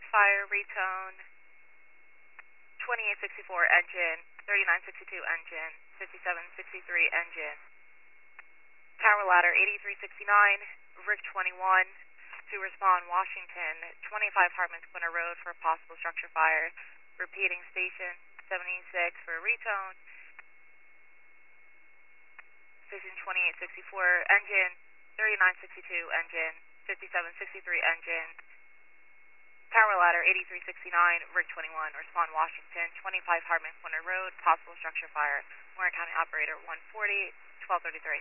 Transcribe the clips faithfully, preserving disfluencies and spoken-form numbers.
fire, retone, twenty-eight sixty-four engine, thirty-nine sixty-two engine, fifty-seven sixty-three engine. Tower ladder eighty-three sixty-nine, R I C twenty-one, to respond Washington, twenty-five Hartman's Corner Road for a possible structure fire. Repeating station seventy-six for retone. Station twenty-eight sixty-four engine, thirty-nine sixty-two engine, fifty-seven sixty-three engine. Tower ladder eighty-three sixty-nine, R I C twenty-one, respond Washington, twenty-five Hartman Corner Road, possible structure fire. Warren County operator one forty, twelve thirty-three.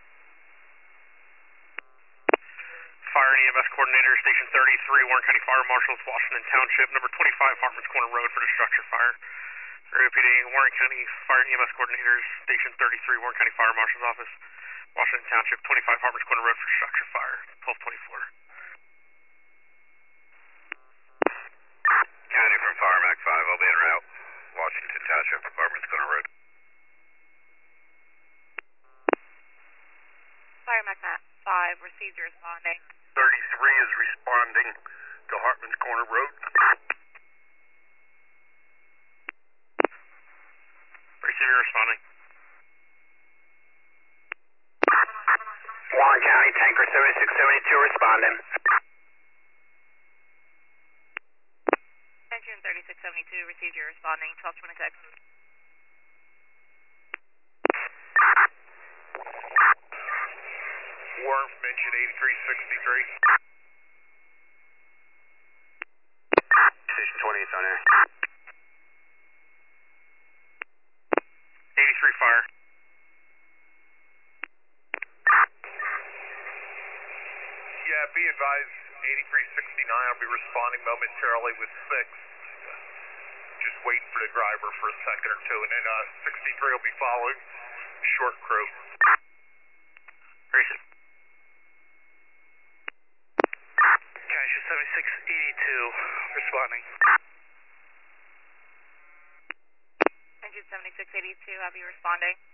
Fire and E M S coordinator, station thirty-three, Warren County Fire Marshals, Washington Township, number twenty-five Hartman's Corner Road for the structure fire. Repeating, Warren County Fire and E M S coordinators, station thirty-three, Warren County Fire Marshal's office, Washington Township, twenty-five Hartman's Corner Road for structure fire, twelve twenty-four. County from Fire Mac five, I'll be en route. Washington Township, Hartman's Corner Road. Fire Mac five, received your responding. thirty-three is responding to Hartman's Corner Road. Receiver responding. Warren County Tanker seventy-six seventy-two responding. Engine thirty-six seventy-two, received your responding, twelve twenty-six. Warren from engine eighty-three sixty-three. Station twenty-eight on air. eighty-three fire. Yeah, be advised, eighty-three sixty-nine will be responding momentarily with six. Just waiting for the driver for a second or two, and then uh, sixty-three will be following. Short crew. Receive. County seventy-six eighty-two responding. Engine seventy-six eighty-two, have you responding?